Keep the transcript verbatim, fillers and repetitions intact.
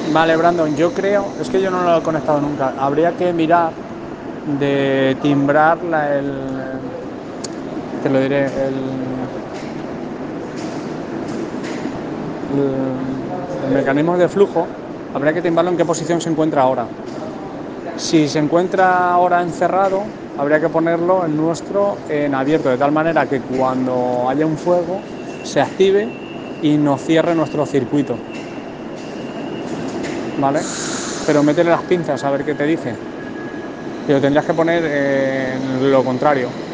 Vale, Brandon, yo creo, es que yo no lo he conectado nunca. Habría que mirar de timbrar la, el, te lo diré, el, el, el mecanismo de flujo. Habría que timbrarlo en qué posición se encuentra ahora. Si se encuentra ahora encerrado, habría que ponerlo el nuestro en abierto, de tal manera que cuando haya un fuego se active y nos cierre nuestro circuito, ¿vale? Pero métele las pinzas a ver qué te dice. Y lo tendrías que poner en lo contrario.